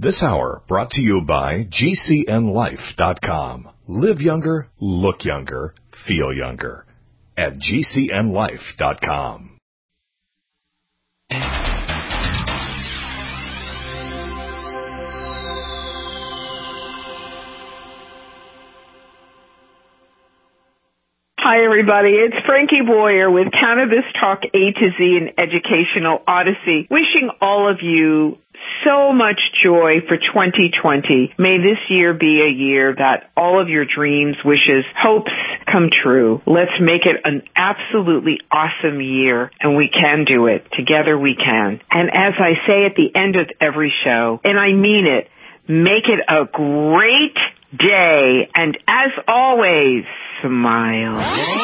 This hour brought to you by GCNLife.com. Live younger, look younger, feel younger at GCNLife.com. Hi, everybody. It's Frankie Boyer with Cannabis Talk A to Z and Educational Odyssey, wishing all of you so much joy for 2020. May this year be a year that all of your dreams, wishes, hopes come true. Let's make it an absolutely awesome year, and we can do it. Together we can. And as I say at the end of every show, and I mean it, make it a great day, and as always, smile.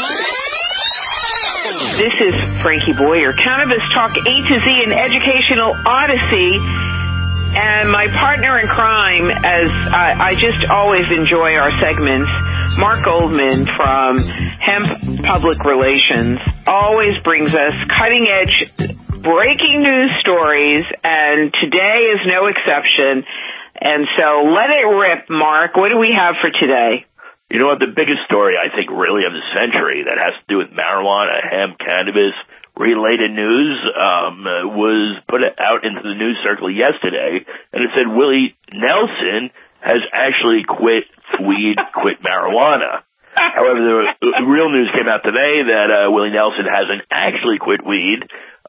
This is Frankie Boyer, Cannabis Talk A to Z and Educational Odyssey, and my partner in crime, as I just always enjoy our segments, Mark Goldman from Hemp Public Relations, always brings us cutting-edge breaking news stories, and today is no exception. And so let it rip, Mark. What do we have for today? You know what? The biggest story, I think, really of the century that has to do with marijuana, hemp, cannabis-related news was put out into the news circle yesterday, and it said Willie Nelson has actually quit weed, quit marijuana. However, the real news came out today that Willie Nelson hasn't actually quit weed,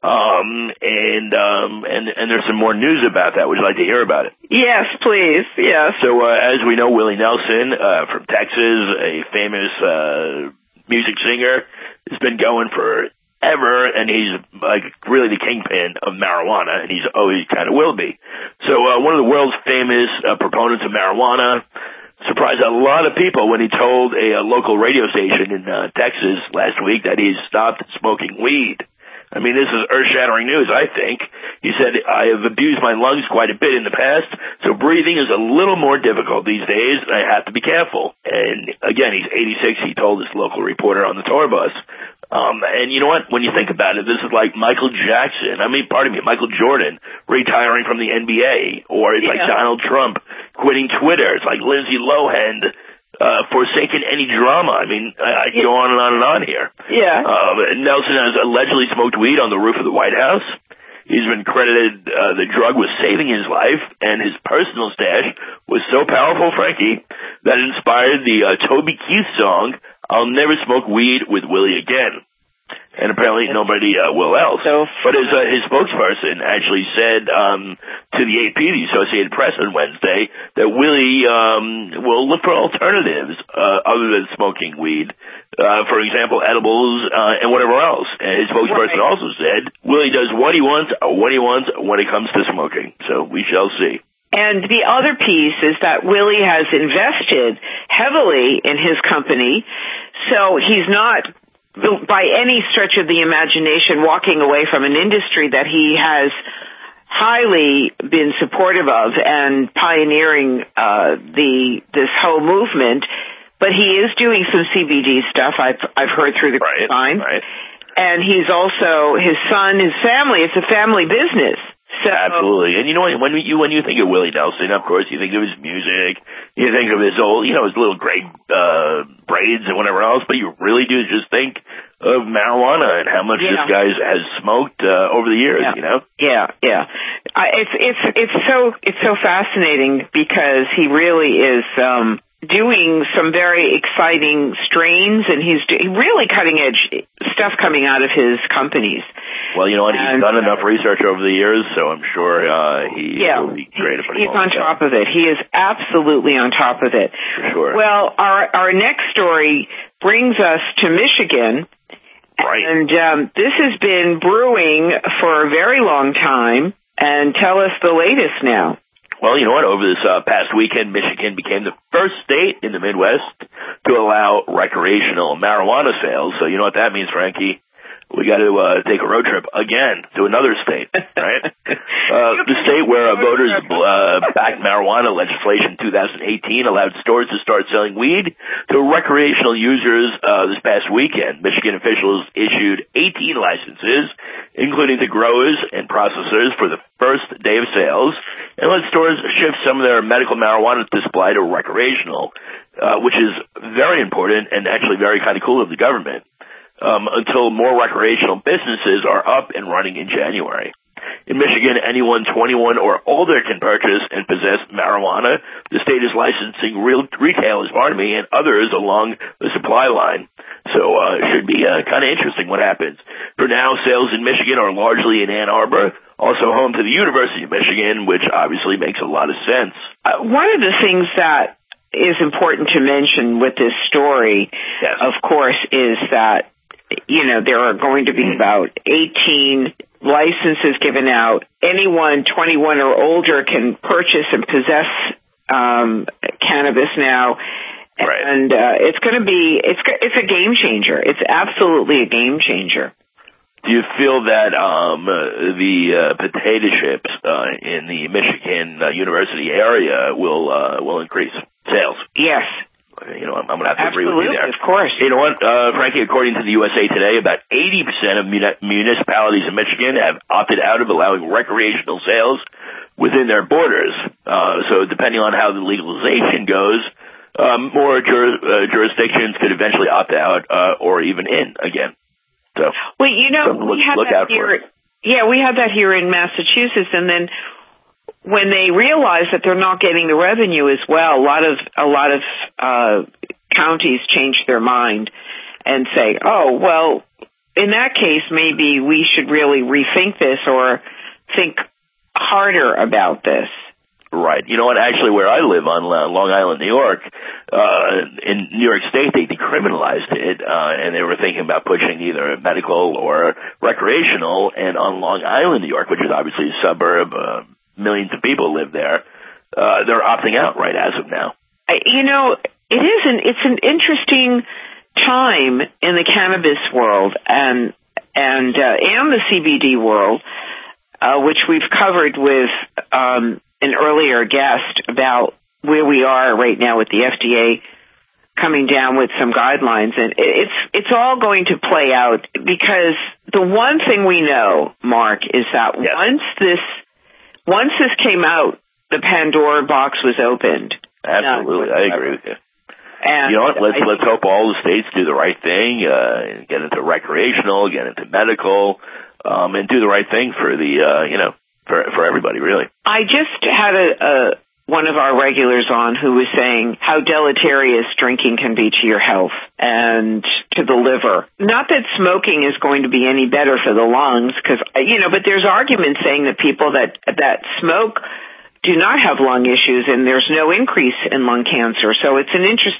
and there's some more news about that. Would you like to hear about it? Yes, please. Yes. So, as we know, Willie Nelson, from Texas, a famous, music singer, has been going forever, and he's like really the kingpin of marijuana, and he's always kind of will be. So, one of the world's famous, proponents of marijuana surprised a lot of people when he told a local radio station in, Texas last week that he's stopped smoking weed. I mean, this is earth-shattering news, I think. He said, I have abused my lungs quite a bit in the past, so breathing is a little more difficult these days, and I have to be careful. And again, he's 86, he told this local reporter on the tour bus. And you know what? When you think about it, this is like Michael Jordan retiring from the NBA, or it's like Donald Trump quitting Twitter. It's like Lindsay Lohan forsaken any drama. I mean, I can go on and on here. Yeah. Nelson has allegedly smoked weed on the roof of the White House. He's been credited the drug was saving his life, and his personal stash was so powerful, Frankie, that it inspired the Toby Keith song, I'll Never Smoke Weed with Willie Again. And apparently nobody will else. But his spokesperson actually said to the AP, the Associated Press, on Wednesday, that Willie will look for alternatives other than smoking weed. For example, edibles and whatever else. And his spokesperson also said Willie does what he wants when it comes to smoking. So we shall see. And the other piece is that Willie has invested heavily in his company, so he's not, by any stretch of the imagination, walking away from an industry that he has highly been supportive of and pioneering this whole movement. But he is doing some CBD stuff. I've heard through the grapevine, and he's also his son, his family. It's a family business. So, absolutely. And you know what, when you think of Willie Nelson, of course, you think of his music, you think of his old, his little gray braids and whatever else, but you really do just think of marijuana and how much this guy has smoked over the years, Yeah. It's so fascinating because he really is doing some very exciting strains, and he's really cutting-edge stuff coming out of his companies. Well, you know what? He's done enough research over the years, so I'm sure he will be great at putting he's on top of it. He is absolutely on top of it. For sure. Well, our next story brings us to Michigan. Right. And this has been brewing for a very long time. And tell us the latest now. Well, you know what? Over this past weekend, Michigan became the first state in the Midwest to allow recreational marijuana sales. So you know what that means, Frankie? we got to take a road trip again to another state, right? The state where voters backed marijuana legislation in 2018 allowed stores to start selling weed to recreational users this past weekend. Michigan officials issued 18 licenses, including the growers and processors, for the first day of sales, and let stores shift some of their medical marijuana supply to recreational, which is very important and actually very kind of cool of the government. Until more recreational businesses are up and running in January. In Michigan, anyone 21 or older can purchase and possess marijuana. The state is licensing retailers, and others along the supply line. So it should be kind of interesting what happens. For now, sales in Michigan are largely in Ann Arbor, also home to the University of Michigan, which obviously makes a lot of sense. One of the things that is important to mention with this story, yes, of course, is that there are going to be about 18 licenses given out. Anyone 21 or older can purchase and possess cannabis now. Right. And it's going to be, it's a game changer. It's absolutely a game changer. Do you feel that the potato chips in the Michigan University area will increase sales? Yes. I'm going to have to agree with you there. Of course. You know what, Frankie, according to the USA Today, about 80% of municipalities in Michigan have opted out of allowing recreational sales within their borders. So depending on how the legalization goes, more jurisdictions could eventually opt out or even in again. So, well, we had that here. Yeah, we had that here in Massachusetts, and then when they realize that they're not getting the revenue as well, a lot of counties change their mind and say, oh, well, in that case, maybe we should really rethink this or think harder about this. Right. You know what? Actually, where I live on Long Island, New York, in New York State, they decriminalized it, and they were thinking about pushing either medical or recreational. And on Long Island, New York, which is obviously a suburb, millions of people live there, they're opting out right as of now. It's an interesting time in the cannabis world and the CBD world, which we've covered with an earlier guest about where we are right now with the FDA coming down with some guidelines, and it's all going to play out, because the one thing we know, Mark, is that once this came out, the Pandora box was opened. Absolutely, I agree with you. And let's hope all the states do the right thing, get into recreational, get into medical, and do the right thing for the for everybody, really. I just had one of our regulars on who was saying how deleterious drinking can be to your health and to the liver. Not that smoking is going to be any better for the lungs, but there's arguments saying that people that smoke do not have lung issues, and there's no increase in lung cancer. So it's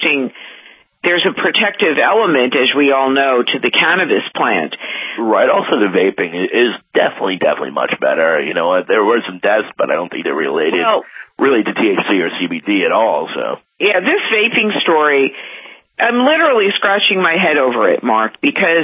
there's a protective element, as we all know, to the cannabis plant. Right. Also, the vaping is definitely much better. There were some deaths, but I don't think they're related really to THC or CBD at all. So yeah, this vaping story, I'm literally scratching my head over it, Mark, because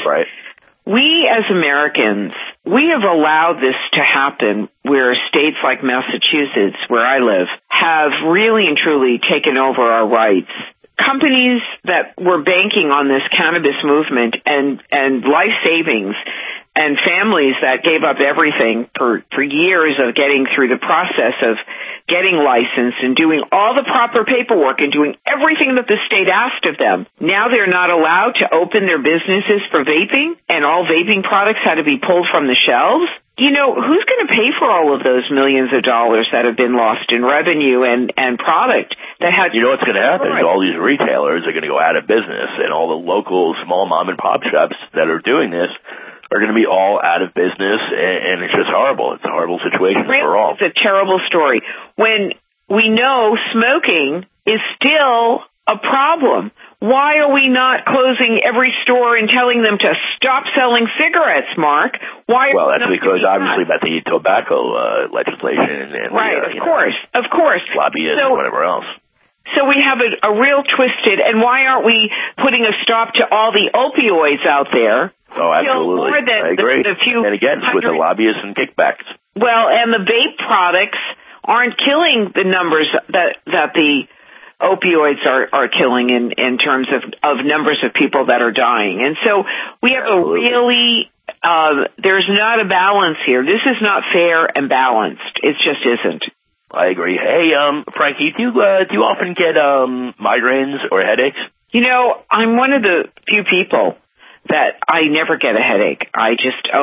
we as Americans, we have allowed this to happen where states like Massachusetts, where I live, have really and truly taken over our rights. Companies that were banking on this cannabis movement and life savings, and families that gave up everything for years of getting through the process of getting licensed and doing all the proper paperwork and doing everything that the state asked of them. Now they're not allowed to open their businesses for vaping, and all vaping products had to be pulled from the shelves. Who's going to pay for all of those millions of dollars that have been lost in revenue and product that had... what's going to happen is all these retailers are going to go out of business, and all the local small mom and pop shops that are doing this are going to be all out of business, and it's just horrible. It's a horrible situation for all. It's a terrible story. When we know smoking is still a problem, why are we not closing every store and telling them to stop selling cigarettes, Mark? Well, that's because obviously about the tobacco legislation and of course, lobbyists and whatever else. So we have a real twisted, and why aren't we putting a stop to all the opioids out there? Oh, absolutely. More than I agree. The few and again, with the lobbyists and kickbacks. Well, and the vape products aren't killing the numbers that the opioids are killing in terms of numbers of people that are dying. And so we have a really, there's not a balance here. This is not fair and balanced. It just isn't. I agree. Hey, Frankie, do you often get migraines or headaches? You know, I'm one of the few people that I never get a headache. I'm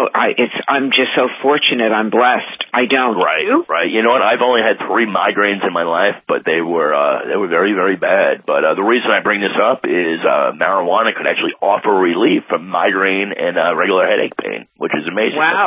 just so fortunate. I'm blessed. I don't. Right. You know what? I've only had 3 migraines in my life, but they were very, very bad. But the reason I bring this up is marijuana could actually offer relief from migraine and regular headache pain, which is amazing. Wow.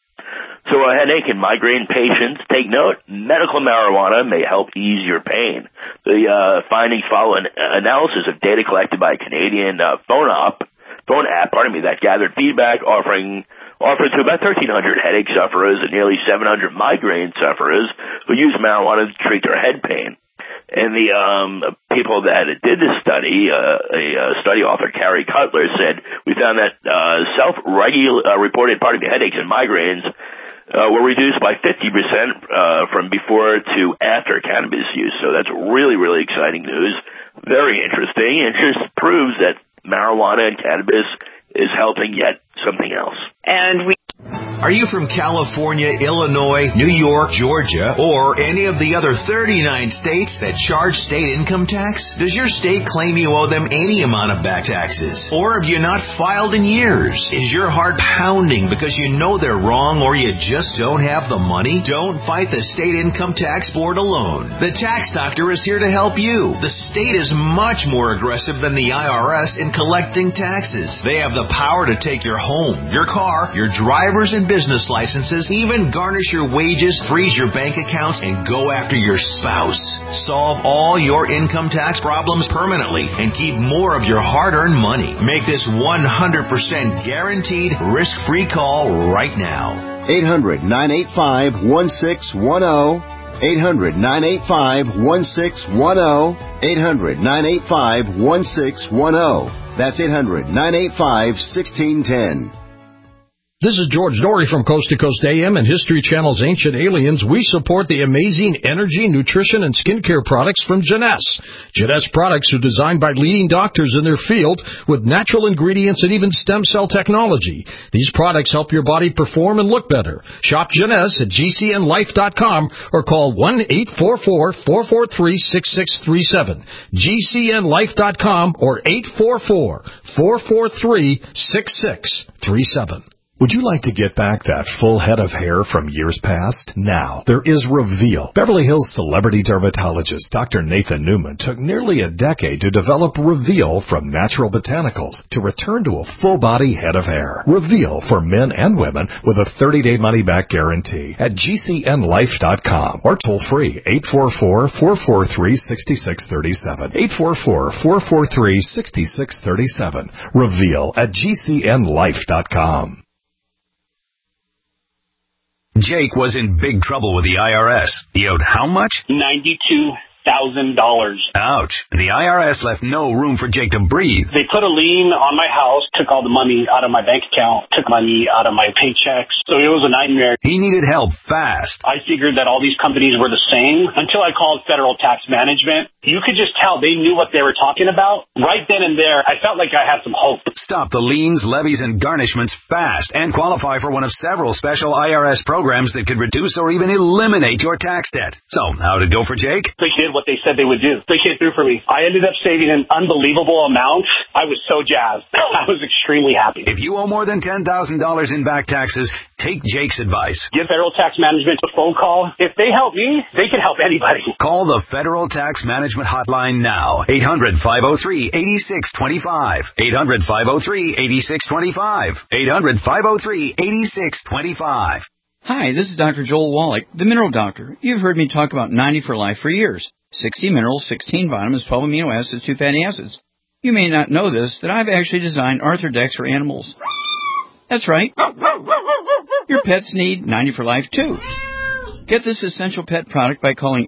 So a headache and migraine patients, take note, medical marijuana may help ease your pain. The findings follow an analysis of data collected by a Canadian phone app, that gathered feedback offered to about 1,300 headache sufferers and nearly 700 migraine sufferers who use marijuana to treat their head pain. And the people that did this study, a study author, Carrie Cutler, said, we found that self-reported headaches and migraines were reduced by 50% from before to after cannabis use. So that's really, really exciting news. Very interesting. It just proves that marijuana and cannabis is helping yet something else. Are you from California, Illinois, New York, Georgia, or any of the other 39 states that charge state income tax? Does your state claim you owe them any amount of back taxes? Or have you not filed in years? Is your heart pounding because you know they're wrong or you just don't have the money? Don't fight the state income tax board alone. The Tax Doctor is here to help you. The state is much more aggressive than the IRS in collecting taxes. They have the power to take your home, your car, your driver's and business licenses, even garnish your wages, freeze your bank accounts, and go after your spouse. Solve all your income tax problems permanently and keep more of your hard-earned money. Make this 100% guaranteed risk-free call right now. 800-985-1610. 800-985-1610. 800-985-1610. That's 800-985-1610. This is George Dory from Coast to Coast AM and History Channel's Ancient Aliens. We support the amazing energy, nutrition, and skincare products from Jeunesse. Jeunesse products are designed by leading doctors in their field with natural ingredients and even stem cell technology. These products help your body perform and look better. Shop Jeunesse at GCNlife.com or call 1-844-443-6637. GCNlife.com or 844-443-6637. Would you like to get back that full head of hair from years past? Now, there is Reveal. Beverly Hills celebrity dermatologist Dr. Nathan Newman took nearly a decade to develop Reveal from natural botanicals to return to a full-body head of hair. Reveal for men and women with a 30-day money-back guarantee at GCNlife.com or toll-free 844-443-6637. 844-443-6637. Reveal at GCNlife.com. Jake was in big trouble with the IRS. He owed how much? $92,000. Ouch. The IRS left no room for Jake to breathe. They put a lien on my house, took all the money out of my bank account, took money out of my paychecks. So it was a nightmare. He needed help fast. I figured that all these companies were the same until I called Federal Tax Management. You could just tell they knew what they were talking about. Right then and there, I felt like I had some hope. Stop the liens, levies, and garnishments fast and qualify for one of several special IRS programs that could reduce or even eliminate your tax debt. So, how did it go for Jake? They did what they said they would do. They came through for me. I ended up saving an unbelievable amount. I was so jazzed. I was extremely happy. If you owe more than $10,000 in back taxes, take Jake's advice. Give Federal Tax Management a phone call. If they help me, they can help anybody. Call the Federal Tax Management Hotline now. 800-503-8625. 800-503-8625. 800-503-8625. Hi, this is Dr. Joel Wallach, the Mineral Doctor. You've heard me talk about 90 for Life for years. 60 minerals, 16 vitamins, 12 amino acids, 2 fatty acids. You may not know this, that I've actually designed Arthrodex for animals. That's right. Your pets need 90 for Life too. Get this essential pet product by calling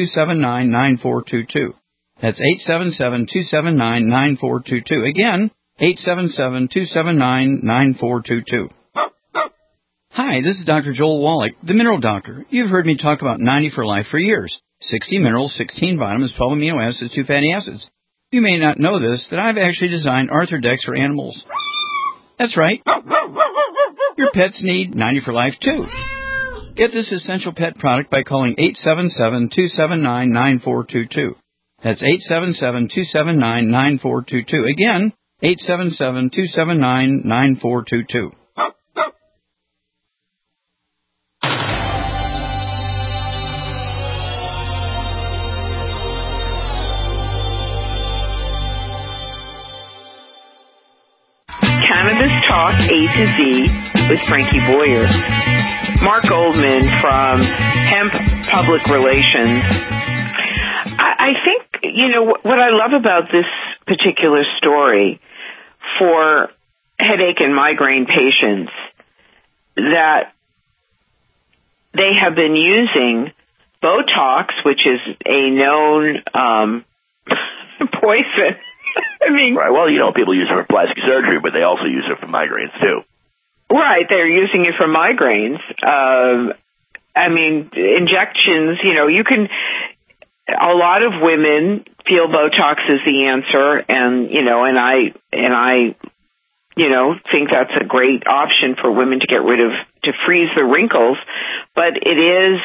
877-279-9422. That's 877-279-9422. Again, 877-279-9422. Hi, this is Dr. Joel Wallach, the Mineral Doctor. You've heard me talk about 90 for Life for years. 60 minerals, 16 vitamins, 12 amino acids, 2 fatty acids. You may not know this, that I've actually designed Arthrodex for animals. That's right. Your pets need 90 for Life too. Get this essential pet product by calling 877-279-9422. That's 877-279-9422. Again, 877-279-9422. Cannabis Talk A to Z with Frankie Boyer. Mark Goldman from Hemp Public Relations. I think, what I love about this particular story for headache and migraine patients, that they have been using Botox, which is a known poison. I mean, right. Well, people use it for plastic surgery, but they also use it for migraines too. Right, they're using it for migraines. Injections. You can. A lot of women feel Botox is the answer, and I think that's a great option for women to freeze the wrinkles, but it is,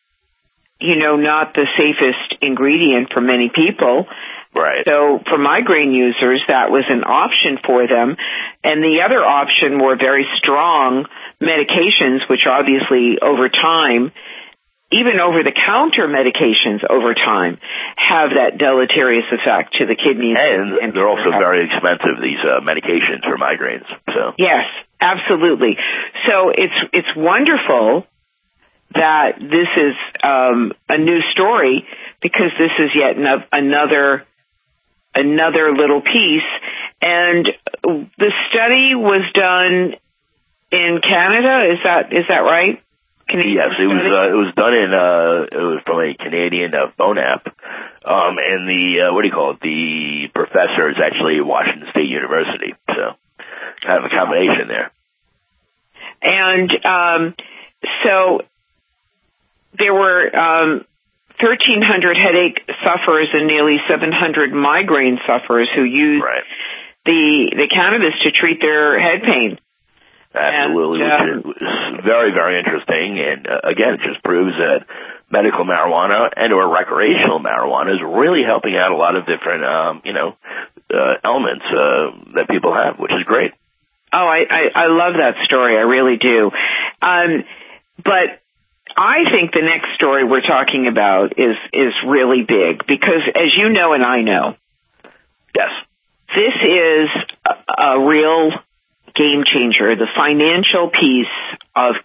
not the safest ingredient for many people. Right. So for migraine users, that was an option for them. And the other option were very strong medications, which obviously over time, even over-the-counter medications over time, have that deleterious effect to the kidneys. And they're also very expensive, these medications for migraines. So yes, absolutely. So it's wonderful that this is a new story, because this is yet another little piece. And the study was done in Canada. Is that right? Yes, it was done it was from a Canadian phone app. And the professor is actually Washington State University. So kind of a combination there. And so there were 1,300 headache sufferers and nearly 700 migraine sufferers who used the cannabis to treat their head pain. Absolutely, which is very, very interesting. And again, it just proves that medical marijuana and/or recreational marijuana is really helping out a lot of different, elements that people have, which is great. Oh, I love that story. I really do. But I think the next story we're talking about is really big, because as you know and I know, yes, this is a real game changer. The financial piece of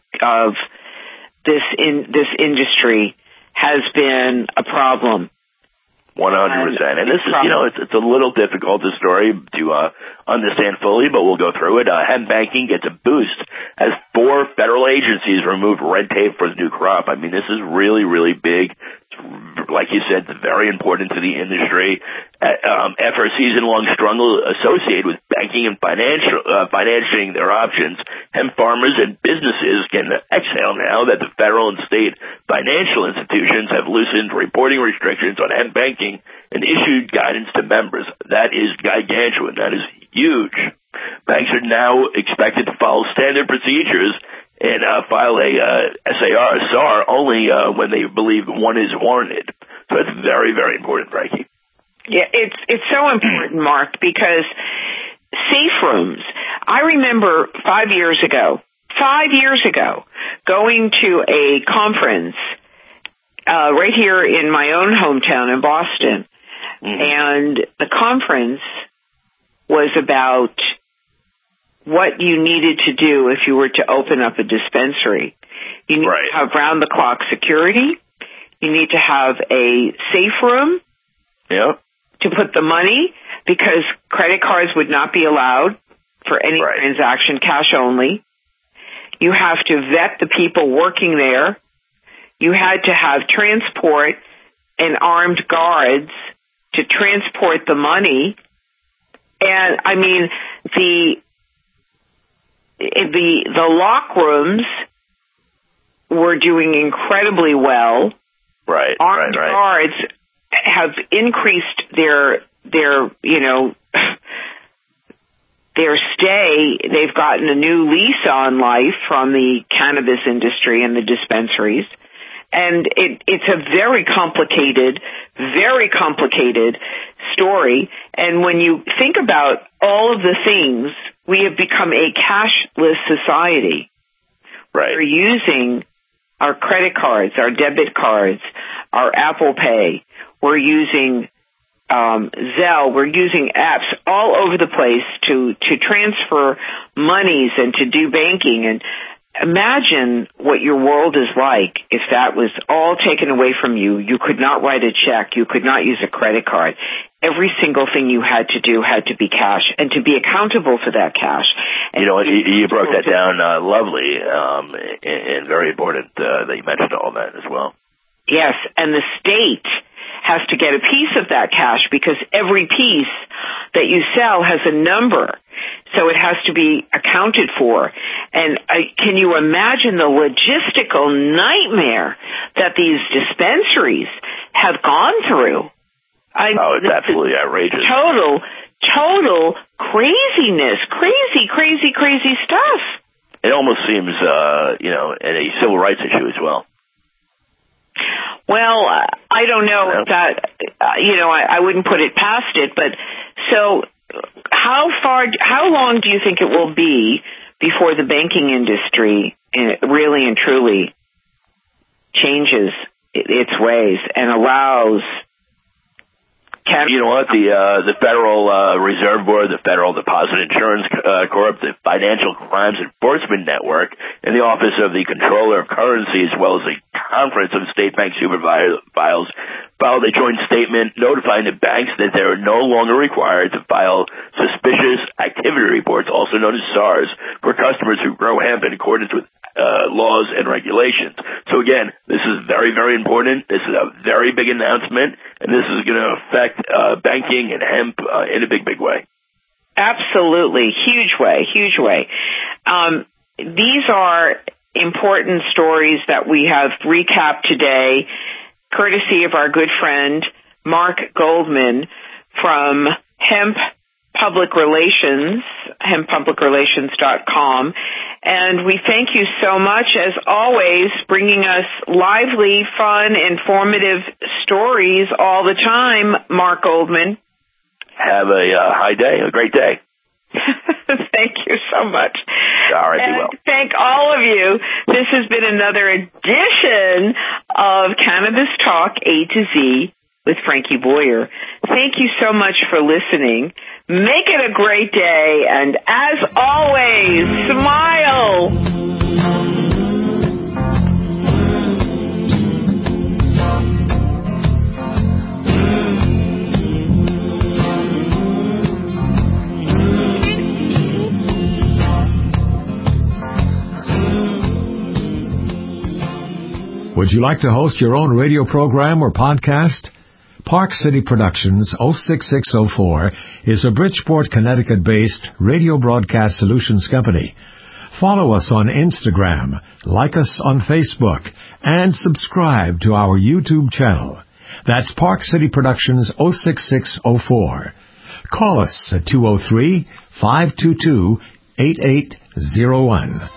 this industry has been a problem. 100%. And this is, it's a little difficult, this story, to understand fully, but we'll go through it. Hemp banking gets a boost as 4 federal agencies remove red tape for the new crop. I mean, this is really, really big. Like you said, it's very important to the industry. After a season-long struggle associated with banking and financing their options, hemp farmers and businesses can exhale now that the federal and state financial institutions have loosened reporting restrictions on hemp banking and issued guidance to members. That is gigantuan. That is huge. Banks are now expected to follow standard procedures and file a SAR only when they believe one is warranted. So it's very, very important, Frankie. Yeah, it's so important, Mark, because safe rooms. I remember 5 years ago, going to a conference right here in my own hometown in Boston, and the conference was about what you needed to do if you were to open up a dispensary. You need to have round-the-clock security. You need to have a safe room to put the money, because credit cards would not be allowed for any transaction, cash only. You have to vet the people working there. You had to have transport and armed guards to transport the money. And I mean, the lock rooms were doing incredibly well. Right. Armed guards have increased their stay. They've gotten a new lease on life from the cannabis industry and the dispensaries. And it's a very complicated story. And when you think about all of the things, we have become a cashless society. Right. We're using our credit cards, our debit cards, our Apple Pay. We're using Zelle. We're using apps all over the place to transfer monies and to do banking. And imagine what your world is like if that was all taken away from you. You could not write a check. You could not use a credit card. Every single thing you had to do had to be cash, and to be accountable for that cash. And you broke that down lovely, and very important that you mentioned all that as well. Yes, and the state has to get a piece of that cash because every piece that you sell has a number. So it has to be accounted for. And can you imagine the logistical nightmare that these dispensaries have gone through? It's absolutely outrageous. Total craziness. Crazy stuff. It almost seems, a civil rights issue as well. Well, I don't know if that, I wouldn't put it past it, but so how long do you think it will be before the banking industry really and truly changes its ways and allows cannabis? You know what? The Federal Reserve Board, the Federal Deposit Insurance Corp, the Financial Crimes Enforcement Network, and the Office of the Comptroller of Currency, as well as the Conference of State Bank Supervisors, filed a joint statement notifying the banks that they are no longer required to file suspicious activity reports, also known as SARs, for customers who grow hemp in accordance with laws and regulations. So again, this is very, very important. This is a very big announcement, and this is going to affect banking and hemp in a big, big way. Absolutely. Huge way. These are important stories that we have recapped today, courtesy of our good friend Mark Goldman from Hemp Public Relations, hemppublicrelations.com. And we thank you so much, as always, bringing us lively, fun, informative stories all the time, Mark Goldman. Have a great day. Thank you so much. All right, and be well. Thank all of you. This has been another edition of Cannabis Talk A to Z with Frankie Boyer. Thank you so much for listening. Make it a great day, and as always, smile. Would you like to host your own radio program or podcast? Park City Productions 06604 is a Bridgeport, Connecticut-based radio broadcast solutions company. Follow us on Instagram, like us on Facebook, and subscribe to our YouTube channel. That's Park City Productions 06604. Call us at 203-522-8801.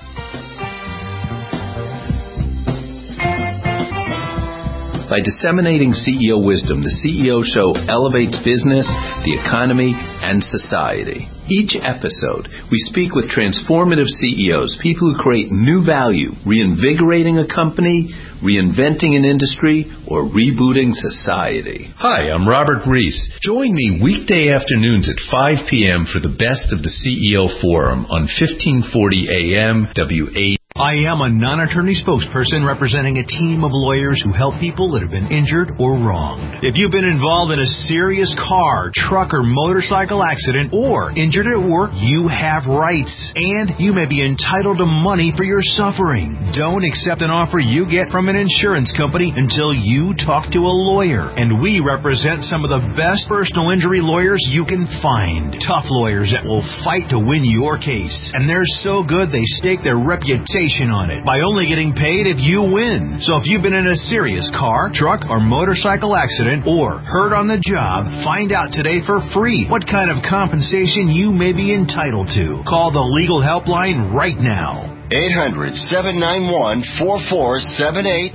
By disseminating CEO wisdom, the CEO Show elevates business, the economy, and society. Each episode, we speak with transformative CEOs, people who create new value, reinvigorating a company, reinventing an industry, or rebooting society. Hi, I'm Robert Reese. Join me weekday afternoons at 5 p.m. for the Best of the CEO Forum on 1540 AM WA. I am a non-attorney spokesperson representing a team of lawyers who help people that have been injured or wronged. If you've been involved in a serious car, truck, or motorcycle accident or injured at work, you have rights, and you may be entitled to money for your suffering. Don't accept an offer you get from an insurance company until you talk to a lawyer. And we represent some of the best personal injury lawyers you can find. Tough lawyers that will fight to win your case. And they're so good they stake their reputation on it by only getting paid if you win. So if you've been in a serious car, truck, or motorcycle accident or hurt on the job, find out today for free what kind of compensation you may be entitled to. Call the legal helpline right now. 800-791-4478.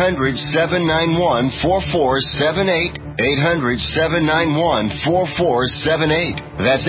800-791-4478. 800-791-4478. That's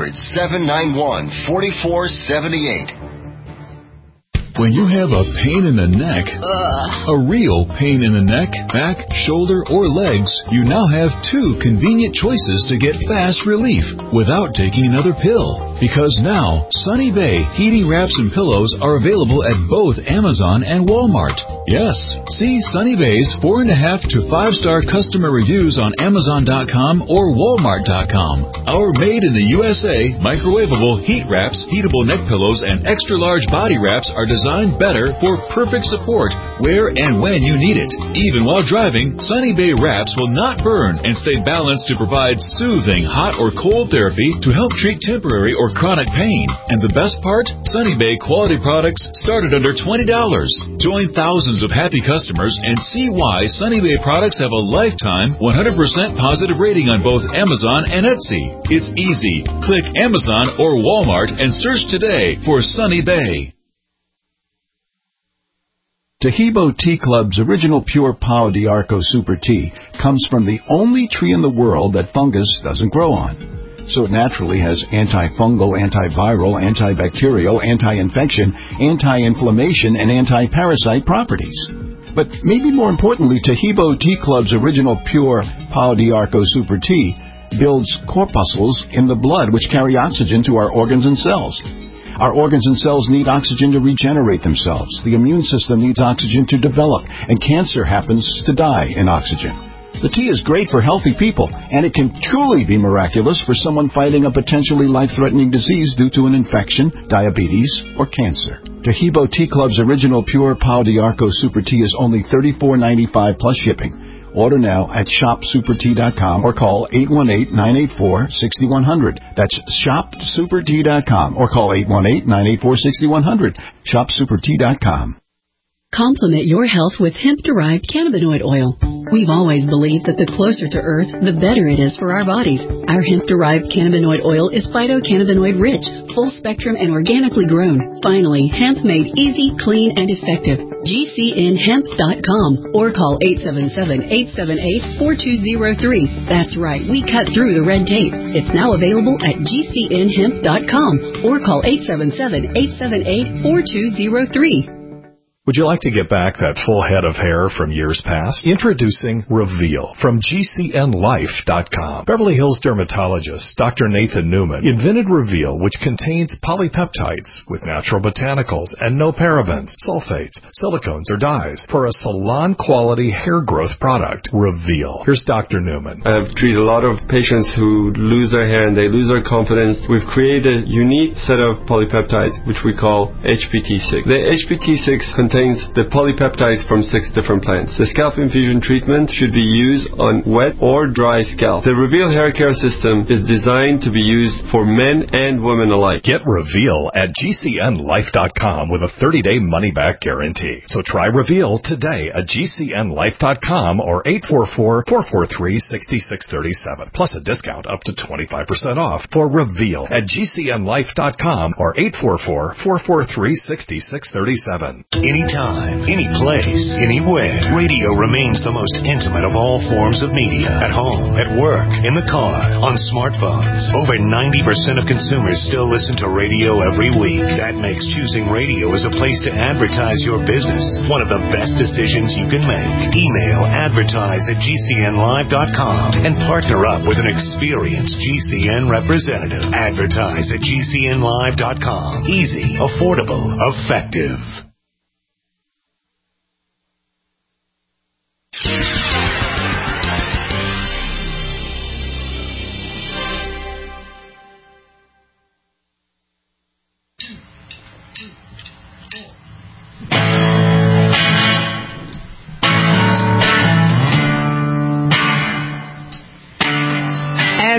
800-791-4478. When you have a pain in the neck, a real pain in the neck, back, shoulder, or legs, you now have two convenient choices to get fast relief without taking another pill. Because now, Sunny Bay heating wraps and pillows are available at both Amazon and Walmart. Yes, see Sunny Bay's 4.5 to 5-star customer reviews on Amazon.com or Walmart.com. Our made in the USA microwavable heat wraps, heatable neck pillows, and extra large body wraps are designed better for perfect support where and when you need it. Even while driving, Sunny Bay wraps will not burn and stay balanced to provide soothing hot or cold therapy to help treat temporary or chronic pain. And the best part? Sunny Bay quality products start at under $20. Join thousands of happy customers and see why Sunny Bay products have a lifetime 100% positive rating on both Amazon and Etsy. It's easy. Click Amazon or Walmart and search today for Sunny Bay. Tahibo Tea Club's original pure Pau d'Arco Super Tea comes from the only tree in the world that fungus doesn't grow on. So it naturally has antifungal, antiviral, antibacterial, anti-infection, anti-inflammation, and anti-parasite properties. But maybe more importantly, Tahibo Tea Club's original pure Pau d'Arco Super Tea builds corpuscles in the blood which carry oxygen to our organs and cells. Our organs and cells need oxygen to regenerate themselves. The immune system needs oxygen to develop, and cancer happens to die in oxygen. The tea is great for healthy people, and it can truly be miraculous for someone fighting a potentially life-threatening disease due to an infection, diabetes, or cancer. Tahibo Tea Club's original pure Pau d'Arco Super Tea is only $34.95 plus shipping. Order now at shopsupertea.com or call 818-984-6100. That's shopsupertea.com or call 818-984-6100. Shopsupertea.com. Complement your health with hemp-derived cannabinoid oil. We've always believed that the closer to Earth, the better it is for our bodies. Our hemp-derived cannabinoid oil is phytocannabinoid-rich, full-spectrum, and organically grown. Finally, hemp made easy, clean, and effective. GCNhemp.com or call 877-878-4203. That's right, we cut through the red tape. It's now available at GCNhemp.com or call 877-878-4203. Would you like to get back that full head of hair from years past? Introducing Reveal from GCNlife.com. Beverly Hills dermatologist Dr. Nathan Newman invented Reveal, which contains polypeptides with natural botanicals and no parabens, sulfates, silicones, or dyes for a salon-quality hair growth product. Reveal. Here's Dr. Newman. I've treated a lot of patients who lose their hair and they lose their confidence. We've created a unique set of polypeptides, which we call HPT6. The HPT6 contains the polypeptides from 6 different plants. The scalp infusion treatment should be used on wet or dry scalp. The Reveal hair care system is designed to be used for men and women alike. Get Reveal at GCNlife.com with a 30-day money-back guarantee. So try Reveal today at GCNlife.com or 844-443-6637. Plus a discount up to 25% off for Reveal at GCNlife.com or 844-443-6637. Anytime, any place, anywhere, radio remains the most intimate of all forms of media. At home, at work, in the car, on smartphones. Over 90% of consumers still listen to radio every week. That makes choosing radio as a place to advertise your business one of the best decisions you can make. Email advertise@GCNlive.com and partner up with an experienced GCN representative. Advertise at GCNlive.com. Easy, affordable, effective.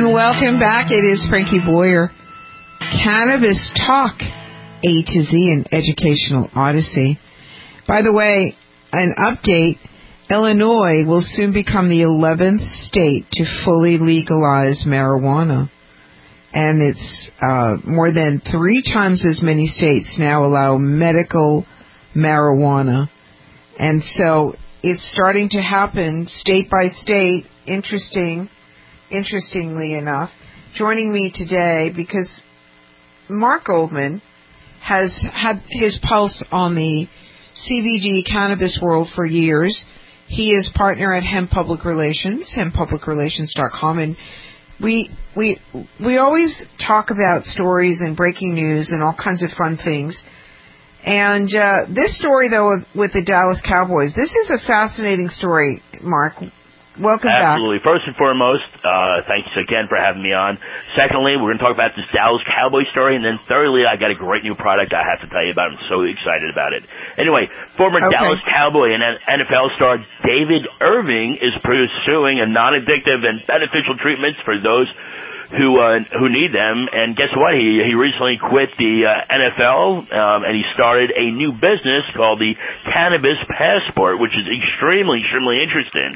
And welcome back. It is Frankie Boyer. Cannabis Talk, A to Z, an educational odyssey. By the way, an update, Illinois will soon become the 11th state to fully legalize marijuana. And it's more than 3 times as many states now allow medical marijuana. And so it's starting to happen state by state. Interestingly enough, joining me today because Mark Goldman has had his pulse on the CBD cannabis world for years. He is partner at Hemp Public Relations, hemppublicrelations.com, and we always talk about stories and breaking news and all kinds of fun things. And this story, though, with the Dallas Cowboys, this is a fascinating story, Mark. Welcome back. Absolutely. First and foremost, thanks again for having me on. Secondly, we're going to talk about this Dallas Cowboy story. And then thirdly, I got a great new product I have to tell you about. I'm so excited about it. Anyway, former Dallas Cowboy and NFL star David Irving is pursuing a non-addictive and beneficial treatments for those who need them. And guess what? He recently quit the NFL, and he started a new business called the Cannabis Passport, which is extremely interesting.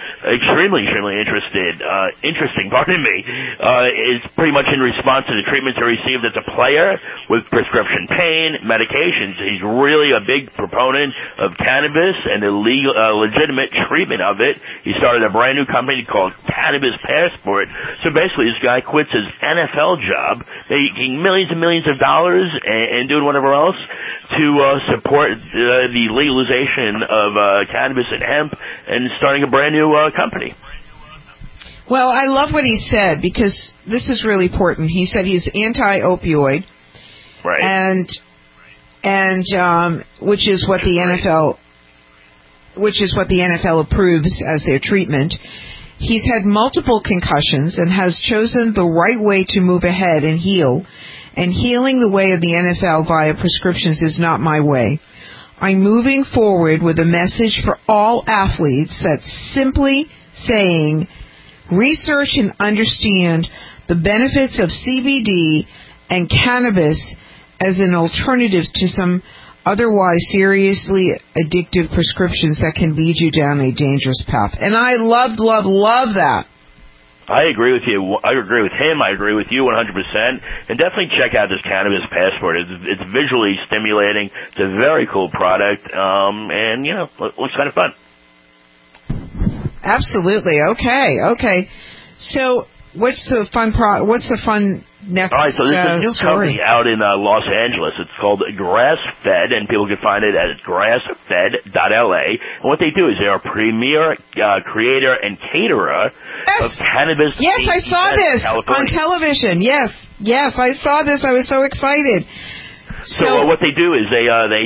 Interesting, pardon me, is pretty much in response to the treatments he received as a player with prescription pain, medications. He's really a big proponent of cannabis and the legal, legitimate treatment of it. He started a brand new company called Cannabis Passport. So basically, this guy quits his NFL job, making millions and millions of dollars and doing whatever else to support the legalization of cannabis and hemp and starting a brand new company. Well, I love what he said because this is really important. He said he's anti-opioid, right? And which is what the NFL approves as their treatment. He's had multiple concussions and has chosen the right way to move ahead and heal. And healing the way of the NFL via prescriptions is not my way. I'm moving forward with a message for all athletes that's simply saying, research and understand the benefits of CBD and cannabis as an alternative to some otherwise seriously addictive prescriptions that can lead you down a dangerous path. And I love that. I agree with you. I agree with him. I agree with you 100%. And definitely check out this Cannabis Passport. It's visually stimulating. It's a very cool product. And, you know, looks kind of fun. Absolutely. Okay. So what's the fun next? All right, so there's a new company out in Los Angeles. It's called GrassFed, and people can find it at grassfed.la. And what they do is they're a premier creator and caterer of cannabis. Yes, I saw this on television. Yes, I saw this. I was so excited. So what they do is they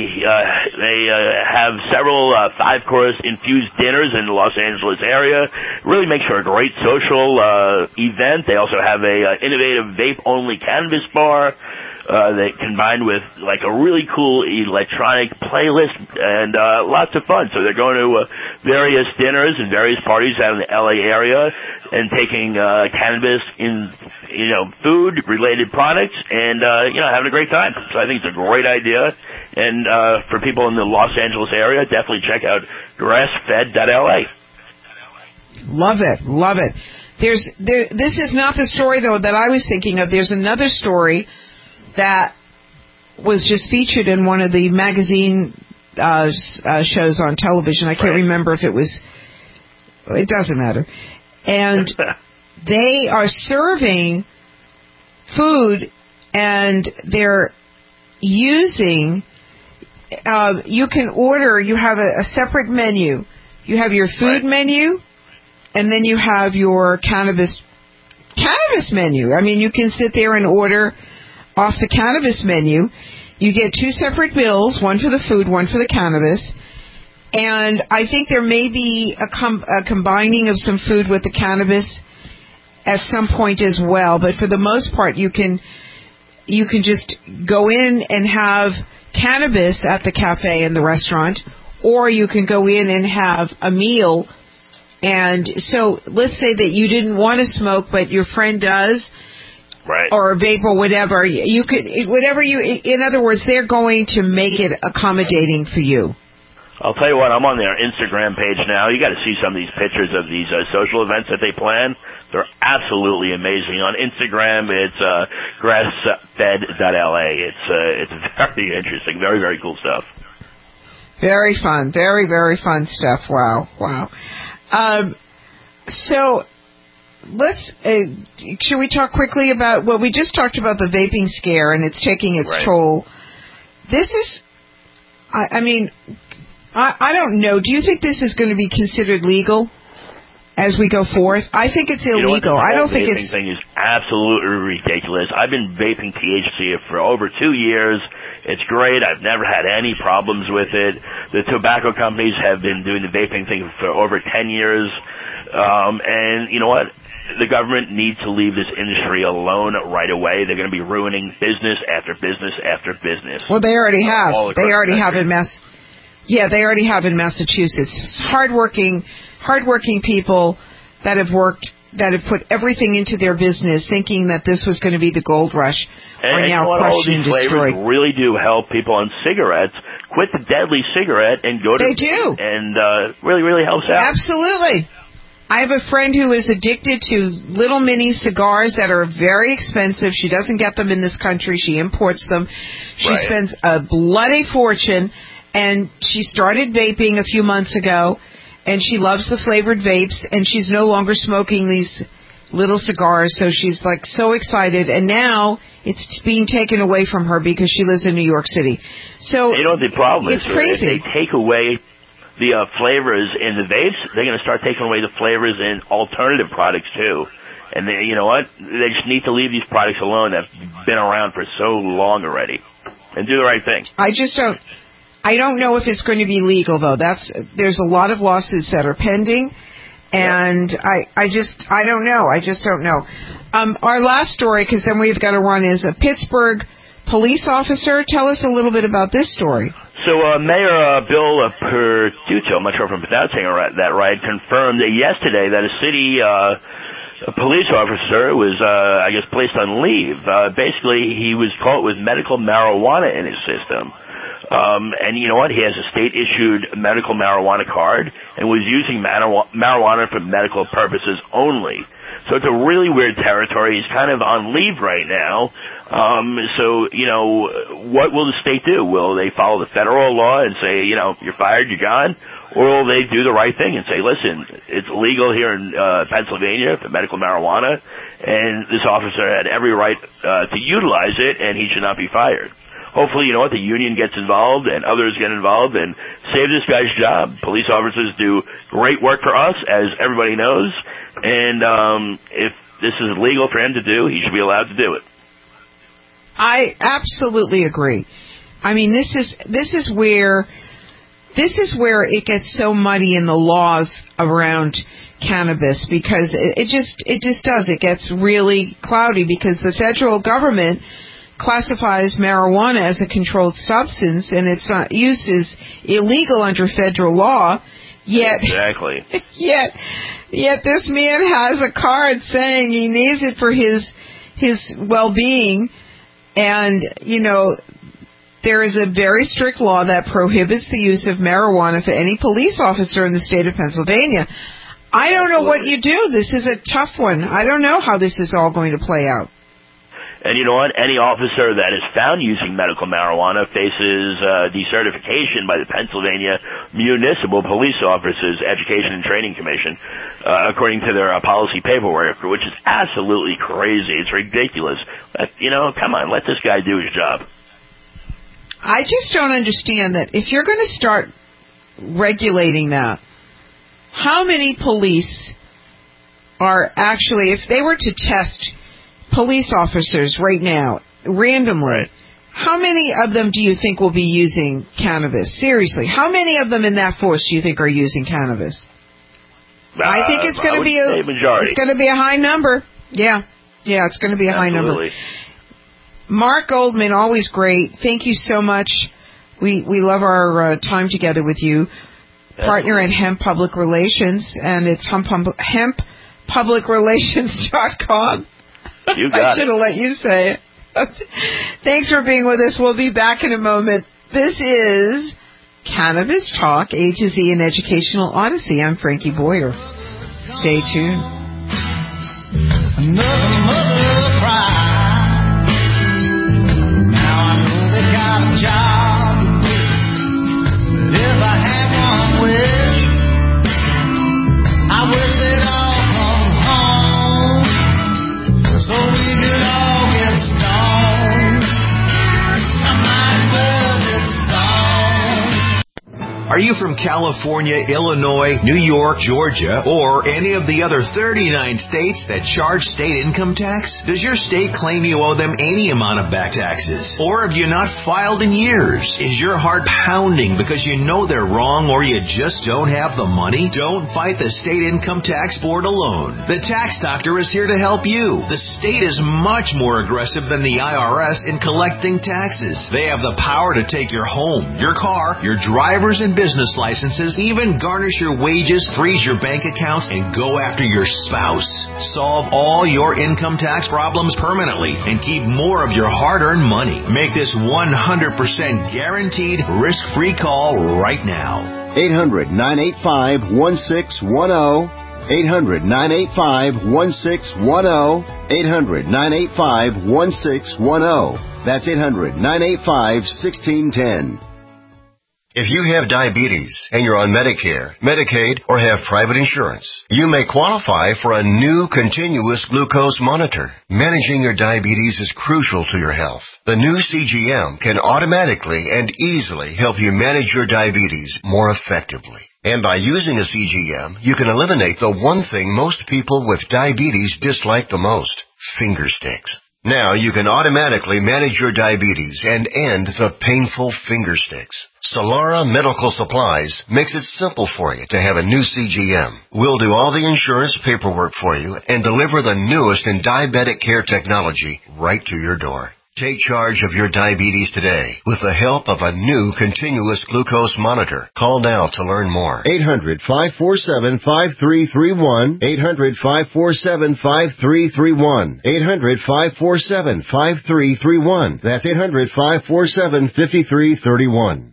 have several 5-course infused dinners in the Los Angeles area. Really makes for a great social event. They also have a innovative vape-only cannabis bar. They combined with like a really cool electronic playlist and lots of fun. So they're going to various dinners and various parties out in the LA area and taking cannabis in, food related products and having a great time. So I think it's a great idea. And for people in the Los Angeles area, definitely check out grassfed.la. Love it. This is not the story though that I was thinking of. There's another story that was just featured in one of the magazine shows on television. I can't remember if it was... It doesn't matter. And they are serving food, and they're using... you can order... You have a separate menu. You have your food menu, and then you have your cannabis menu. I mean, you can sit there and order... off the cannabis menu. You get 2 separate bills, one for the food, one for the cannabis. And I think there may be a combining of some food with the cannabis at some point as well. But for the most part, you can just go in and have cannabis at the cafe and the restaurant, or you can go in and have a meal And so let's say that you didn't want to smoke, but your friend does. Right. Or vape or whatever. You could, in other words, they're going to make it accommodating for you. I'll tell you what, I'm on their Instagram page now. You got to see some of these pictures of these social events that they plan. They're absolutely amazing. On Instagram, it's grassfed.la. It's very interesting, very, very cool stuff. Very fun, very, very fun stuff. Wow. So should we talk quickly about, we just talked about the vaping scare and it's taking its toll. This is, I don't know. Do you think this is going to be considered legal as we go forth? I think it's illegal. I don't think it's... The thing is absolutely ridiculous. I've been vaping THC for over 2 years. It's great. I've never had any problems with it. The tobacco companies have been doing the vaping thing for over 10 years. And you know what? The government needs to leave this industry alone right away. They're going to be ruining business after business after business. Well, they already have. They already have in they already have in Massachusetts. Hardworking people that have put everything into their business, thinking that this was going to be the gold rush, are now crushed and destroyed. Flavors really do help people on cigarettes quit the deadly cigarette and go to. They do, and really, really helps out. Absolutely. I have a friend who is addicted to little mini cigars that are very expensive. She doesn't get them in this country. She imports them. She spends a bloody fortune, and she started vaping a few months ago, and she loves the flavored vapes, and she's no longer smoking these little cigars, so she's like so excited, and now it's being taken away from her because she lives in New York City. So you know what the problem is? It's crazy. If they take away the flavors in the vapes, they're going to start taking away the flavors in alternative products too. And they, you know what? They just need to leave these products alone that have been around for so long already, and do the right thing. I don't know if it's going to be legal though. There's a lot of lawsuits that are pending, and I don't know. I just don't know. Our last story, because then we've got to run, is a Pittsburgh police officer. Tell us a little bit about this story. So Mayor Bill Perduto, I'm not sure if I'm pronouncing that right, confirmed yesterday that a city police officer was, placed on leave. Basically, he was caught with medical marijuana in his system. And you know what? He has a state-issued medical marijuana card and was using marijuana for medical purposes only. So it's a really weird territory. He's kind of on leave right now. So, you know, what will the state do? Will they follow the federal law and say, you know, you're fired, you're gone? Or will they do the right thing and say, listen, it's legal here in Pennsylvania for medical marijuana, and this officer had every right to utilize it, and he should not be fired. Hopefully, you know what, the union gets involved and others get involved and save this guy's job. Police officers do great work for us, as everybody knows, and if this is legal for him to do, he should be allowed to do it. I absolutely agree. I mean, this is where it gets so muddy in the laws around cannabis, because it just does. It gets really cloudy because the federal government classifies marijuana as a controlled substance, and its use is illegal under federal law. Yet, exactly. Yet this man has a card saying he needs it for his well-being, and you know, there is a very strict law that prohibits the use of marijuana for any police officer in the state of Pennsylvania. I don't know what you do. This is a tough one. I don't know how this is all going to play out. And you know what? Any officer that is found using medical marijuana faces decertification by the Pennsylvania Municipal Police Officers Education and Training Commission, according to their policy paperwork, which is absolutely crazy. It's ridiculous. You know, come on, let this guy do his job. I just don't understand that if you're going to start regulating that, how many police are actually, if they were to test police officers right now, randomly, how many of them do you think will be using cannabis? Seriously, how many of them in that force do you think are using cannabis? I think it's going to be it's going to be a high number. Yeah, it's going to be a high number. Mark Goldman, always great. Thank you so much. We love our time together with you. partner in Hemp Public Relations, and it's hemppublicrelations.com. You got I should have let you say it. Thanks for being with us. We'll be back in a moment. This is Cannabis Talk, A to Z, and Educational Odyssey. I'm Frankie Boyer. Stay tuned. Another mother cries. Now I know they got a job to do. But if I had one wish, I wish they'd all come home so we could all get stoned. I might as well get stoned. Are you from California, Illinois, New York, Georgia, or any of the other 39 states that charge state income tax? Does your state claim you owe them any amount of back taxes? Or have you not filed in years? Is your heart pounding because you know they're wrong or you just don't have the money? Don't fight the state income tax board alone. The Tax Doctor is here to help you. The state is much more aggressive than the IRS in collecting taxes. They have the power to take your home, your car, your driver's and business licenses, even garnish your wages, freeze your bank accounts, and go after your spouse. Solve all your income tax problems permanently and keep more of your hard-earned money. Make this 100% guaranteed risk-free call right now. 800-985-1610. 800-985-1610. 800-985-1610. That's 800-985-1610. If you have diabetes and you're on Medicare, Medicaid, or have private insurance, you may qualify for a new continuous glucose monitor. Managing your diabetes is crucial to your health. The new CGM can automatically and easily help you manage your diabetes more effectively. And by using a CGM, you can eliminate the one thing most people with diabetes dislike the most: finger sticks. Now you can automatically manage your diabetes and end the painful finger sticks. Solara Medical Supplies makes it simple for you to have a new CGM. We'll do all the insurance paperwork for you and deliver the newest in diabetic care technology right to your door. Take charge of your diabetes today with the help of a new continuous glucose monitor. Call now to learn more. 800-547-5331. 800-547-5331. 800-547-5331. That's 800-547-5331.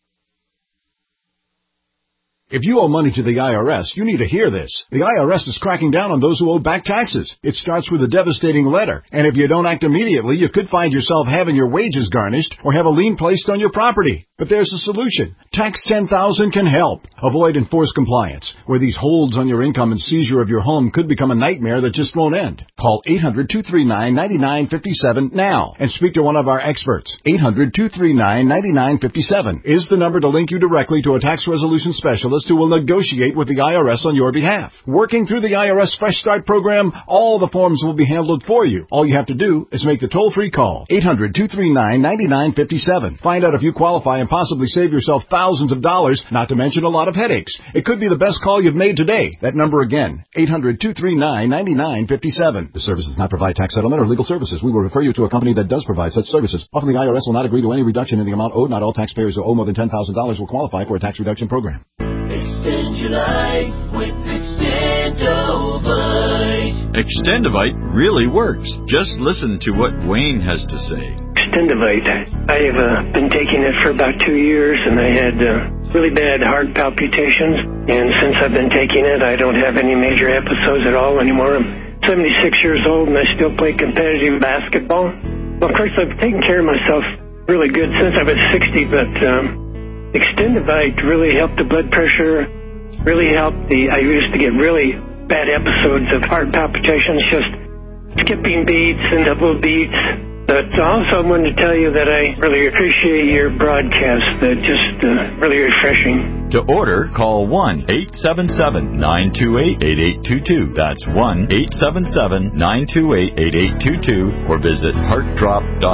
If you owe money to the IRS, you need to hear this. The IRS is cracking down on those who owe back taxes. It starts with a devastating letter, and if you don't act immediately, you could find yourself having your wages garnished or have a lien placed on your property. But there's a solution. Tax 10,000 can help. Avoid enforced compliance, where these holds on your income and seizure of your home could become a nightmare that just won't end. Call 800-239-9957 now and speak to one of our experts. 800-239-9957 is the number to link you directly to a tax resolution specialist who will negotiate with the IRS on your behalf. Working through the IRS Fresh Start program, all the forms will be handled for you. All you have to do is make the toll-free call, 800-239-9957. Find out if you qualify and possibly save yourself thousands of dollars, not to mention a lot of headaches. It could be the best call you've made today. That number again, 800-239-9957. The service does not provide tax settlement or legal services. We will refer you to a company that does provide such services. Often the IRS will not agree to any reduction in the amount owed. Not all taxpayers who owe more than $10,000 will qualify for a tax reduction program. Extend your life with Extendovite. Extendovite really works. Just listen to what Wayne has to say. Extendovite. I have been taking it for about 2 years, and I had really bad heart palpitations. And since I've been taking it, I don't have any major episodes at all anymore. I'm 76 years old, and I still play competitive basketball. Well, of course, I've taken care of myself really good since I was 60, but Extendovite really helped the blood pressure, really helped I used to get really bad episodes of heart palpitations, just skipping beats and double beats. But also I wanted to tell you that I really appreciate your broadcast. Just really refreshing. To order, call 1-877-928-8822. That's 1-877-928-8822 or visit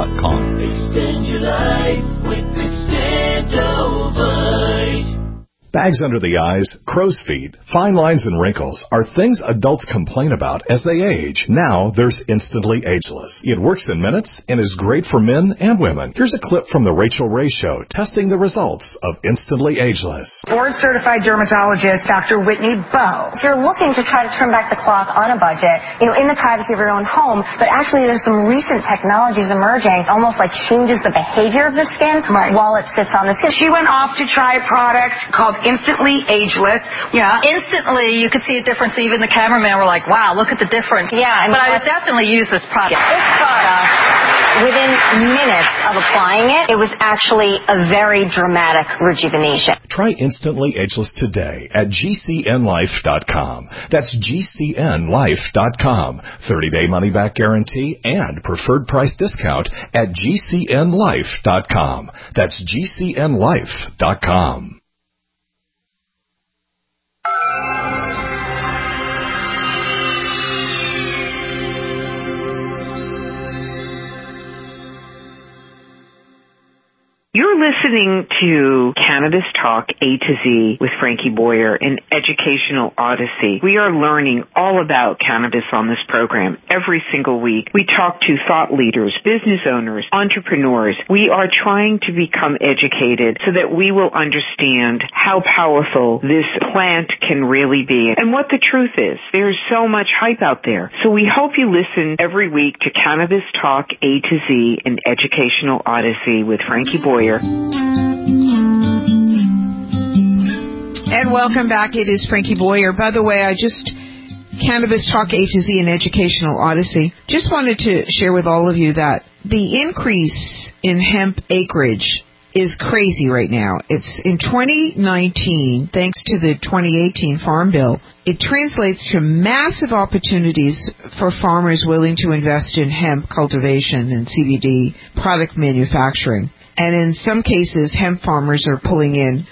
heartdrop.com. Extend your life with Extendovite. Bags under the eyes, crow's feet, fine lines and wrinkles are things adults complain about as they age. Now there's Instantly Ageless. It works in minutes and is great for men and women. Here's a clip from The Rachel Ray Show testing the results of Instantly Ageless. Board-certified dermatologist Dr. Whitney Bowe. If you're looking to try to turn back the clock on a budget, in the privacy of your own home, but actually there's some recent technologies emerging, almost like changes the behavior of the skin while it sits on the skin. She went off to try a product called Instantly Ageless. Yeah, instantly you could see a difference. Even the cameraman were like, wow, look at the difference. Yeah. But I would definitely use this product. This product, within minutes of applying it, it was actually a very dramatic rejuvenation. Try Instantly Ageless today at GCNlife.com. That's GCNlife.com. 30-day money-back guarantee and preferred price discount at GCNlife.com. That's GCNlife.com. You're listening to Cannabis Talk A to Z with Frankie Boyer, an educational odyssey. We are learning all about cannabis on this program every single week. We talk to thought leaders, business owners, entrepreneurs. We are trying to become educated so that we will understand how powerful this plant can really be and what the truth is. There's so much hype out there. So we hope you listen every week to Cannabis Talk A to Z, an educational odyssey with Frankie Boyer. And welcome back. It is Frankie Boyer. By the way, Cannabis Talk A to Z, an educational odyssey. Just wanted to share with all of you that the increase in hemp acreage is crazy right now. It's in 2019, thanks to the 2018 Farm Bill, it translates to massive opportunities for farmers willing to invest in hemp cultivation and CBD product manufacturing. And in some cases, hemp farmers are pulling in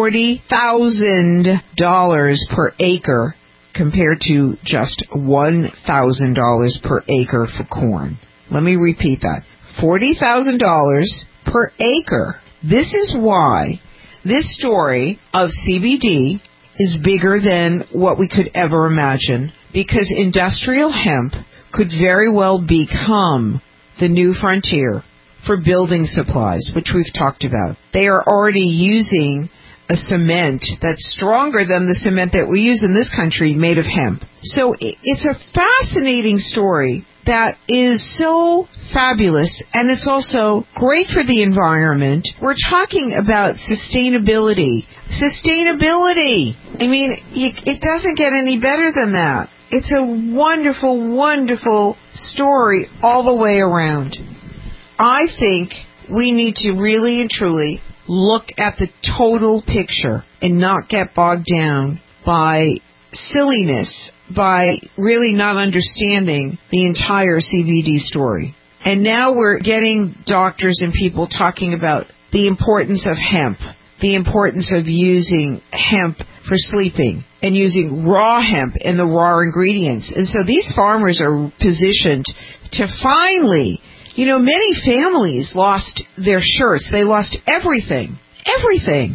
$40,000 per acre compared to just $1,000 per acre for corn. Let me repeat that. $40,000 per acre. This is why this story of CBD is bigger than what we could ever imagine, because industrial hemp could very well become the new frontier for building supplies, which we've talked about. They are already using a cement that's stronger than the cement that we use in this country, made of hemp. So it's a fascinating story that is so fabulous, and it's also great for the environment. We're talking about sustainability. Sustainability! I mean, it doesn't get any better than that. It's a wonderful, wonderful story all the way around. I think we need to really and truly look at the total picture and not get bogged down by silliness, by really not understanding the entire CBD story. And now we're getting doctors and people talking about the importance of hemp, the importance of using hemp for sleeping, and using raw hemp and the raw ingredients. And so these farmers are positioned to finally... many families lost their shirts. They lost everything. Everything.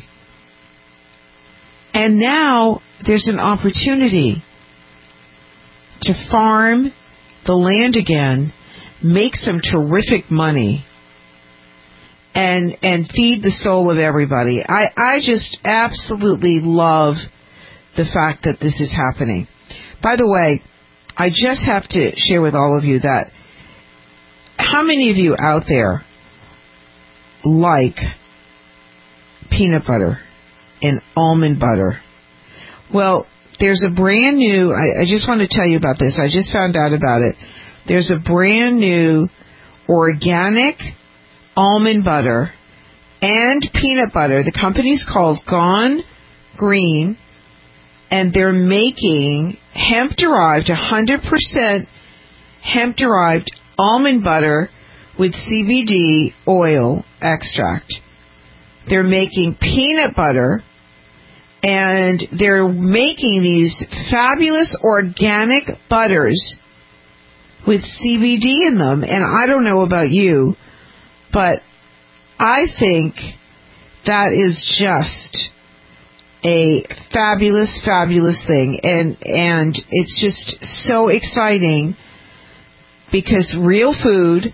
And now there's an opportunity to farm the land again, make some terrific money, and feed the soul of everybody. I just absolutely love the fact that this is happening. By the way, I just have to share with all of you that how many of you out there like peanut butter and almond butter? Well, there's a brand new, I just want to tell you about this. I just found out about it. There's a brand new organic almond butter and peanut butter. The company's called Gone Green, and they're making hemp-derived, 100% hemp-derived almond butter with CBD oil extract. They're making peanut butter, and they're making these fabulous organic butters with CBD in them. And I don't know about you, but I think that is just a fabulous, fabulous thing, and it's just so exciting because real food,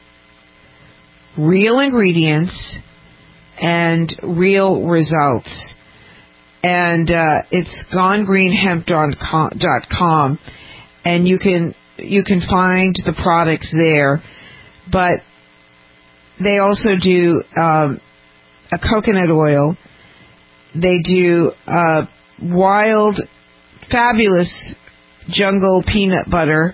real ingredients, and real results. And it's gonegreenhemp.com, and you can find the products there. But they also do a coconut oil. They do wild, fabulous jungle peanut butter,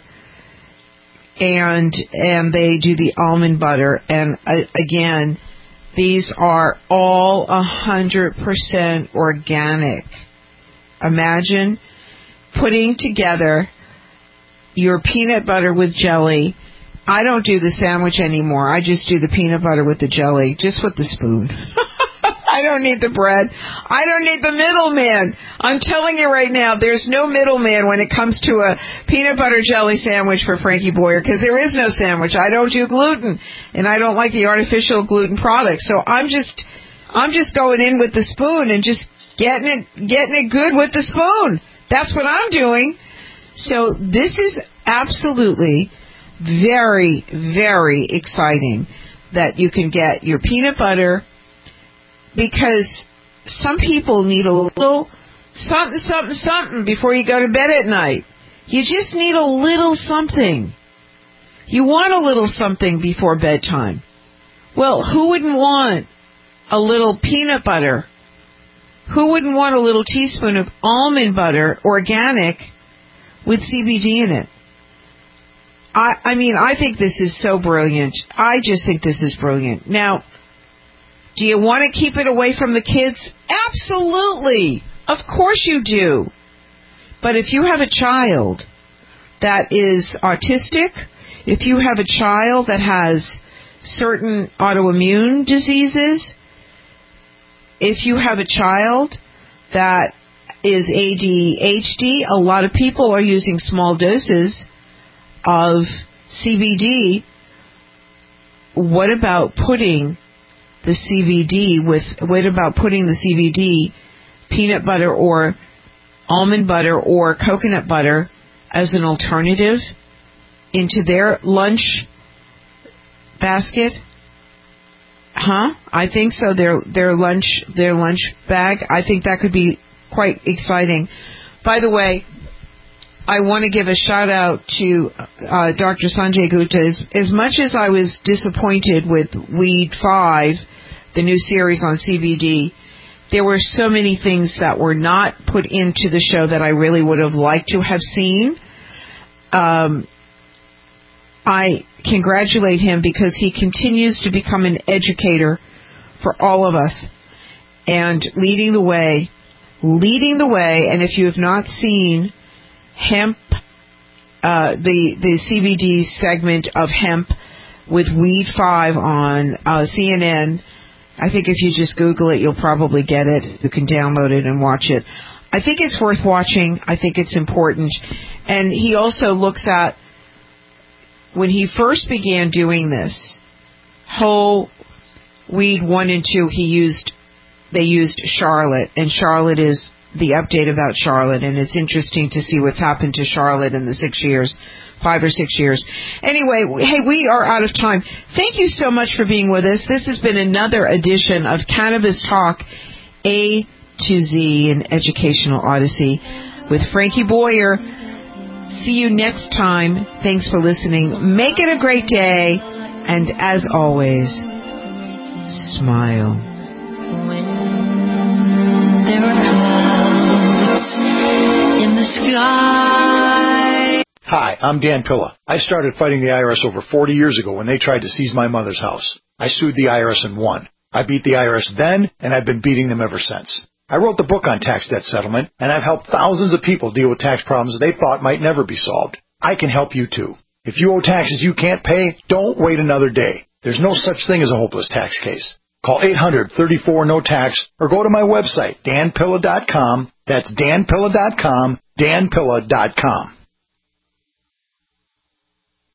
and they do the almond butter. And again, these are all 100% organic. Imagine putting together your peanut butter with jelly. I don't do the sandwich anymore. I just do the peanut butter with the jelly, just with the spoon. I don't need the bread. I don't need the middleman. I'm telling you right now, there's no middleman when it comes to a peanut butter jelly sandwich for Frankie Boyer, because there is no sandwich. I don't do gluten, and I don't like the artificial gluten products. So I'm just going in with the spoon and just getting it good with the spoon. That's what I'm doing. So this is absolutely very, very exciting that you can get your peanut butter, because some people need a little something before you go to bed at night. You just need a little something. You want a little something before bedtime. Well, who wouldn't want a little peanut butter? Who wouldn't want a little teaspoon of almond butter, organic, with CBD in it? I mean, I think this is so brilliant. I just think this is brilliant. Now, do you want to keep it away from the kids? Absolutely. Of course you do. But if you have a child that is autistic, if you have a child that has certain autoimmune diseases, if you have a child that is ADHD, a lot of people are using small doses of CBD. What about putting the CBD peanut butter or almond butter or coconut butter as an alternative into their lunch basket? I think so. Their lunch bag. I think that could be quite exciting. By the way, I want to give a shout out to Dr. Sanjay Gupta. As much as I was disappointed with Weed 5, the new series on CBD, there were so many things that were not put into the show that I really would have liked to have seen. I congratulate him because he continues to become an educator for all of us and leading the way. And if you have not seen hemp, the CBD segment of hemp with Weed 5 on CNN, I think if you just Google it, you'll probably get it. You can download it and watch it. I think it's worth watching. I think it's important. And he also looks at, when he first began doing this, whole Weed 1 and 2, they used Charlotte, and Charlotte is the update about Charlotte, and it's interesting to see what's happened to Charlotte in the 5 or 6 years. Anyway, hey, we are out of time. Thank you so much for being with us. This has been another edition of Cannabis Talk A to Z, an educational odyssey with Frankie Boyer. See you next time. Thanks for listening. Make it a great day, and as always, smile. There are clouds in the sky. Hi, I'm Dan Pilla. I started fighting the IRS over 40 years ago when they tried to seize my mother's house. I sued the IRS and won. I beat the IRS then, and I've been beating them ever since. I wrote the book on tax debt settlement, and I've helped thousands of people deal with tax problems they thought might never be solved. I can help you too. If you owe taxes you can't pay, don't wait another day. There's no such thing as a hopeless tax case. Call 800-34-NO-TAX or go to my website, danpilla.com. That's danpilla.com, danpilla.com.